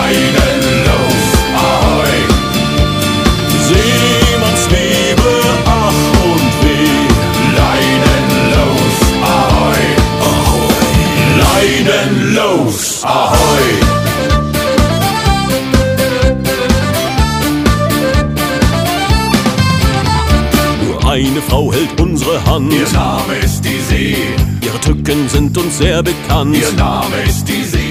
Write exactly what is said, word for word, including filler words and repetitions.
Leinenlos, ahoi! Seemannsliebe, ach und weh. Leinenlos, ahoi! Ahoi! Leinenlos, ahoi! Eine Frau hält unsere Hand. Ihr Name ist die See. Ihre Tücken sind uns sehr bekannt. Ihr Name ist die See.